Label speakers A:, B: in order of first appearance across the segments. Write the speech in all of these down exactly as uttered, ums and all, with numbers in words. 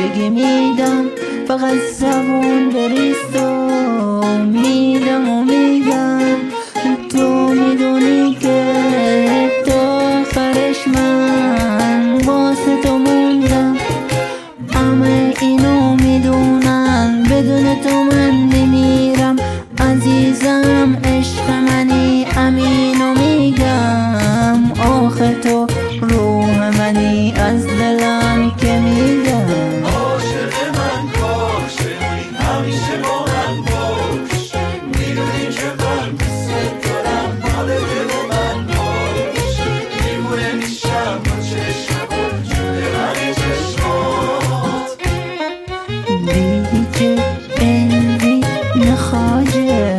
A: زندگی میدم، فقط زبون بریست و میدم و میگم تو میدونی که تا آخرش من واسه تو موندم. همه اینو میدونن بدون تو من نمیرم، عزیزم عشق منی امینو میگم، آخه تو روح منی از دلم که میگم.
B: عاشق من باش بمونی همیشه با من باش، میدونی که من دوست دارم حال دل من باش، میمونه میشم با چشمات جون من چشمات.
A: دیگه قلبی نخواجه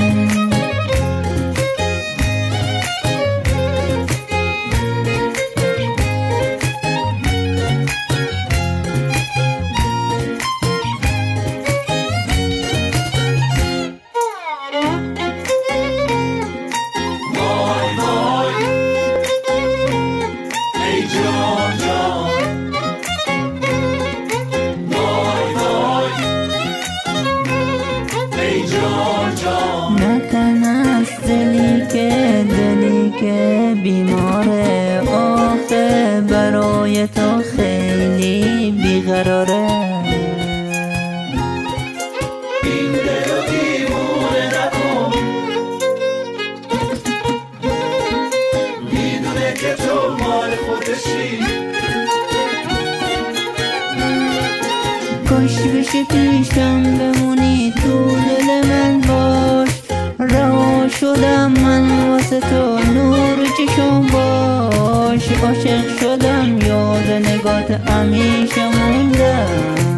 A: نتن از دلی که دلی که بیماره، آخه برای تو خیلی بیقراره.
B: این دل و دیوونه نکن، میدونه که تو مال خودشی.
A: کاش بشه پیشم بمونی تو دل من باش، رها شدم من واسه تو نور چشم باش، عاشق شدم یاد نگات همیشه موندم.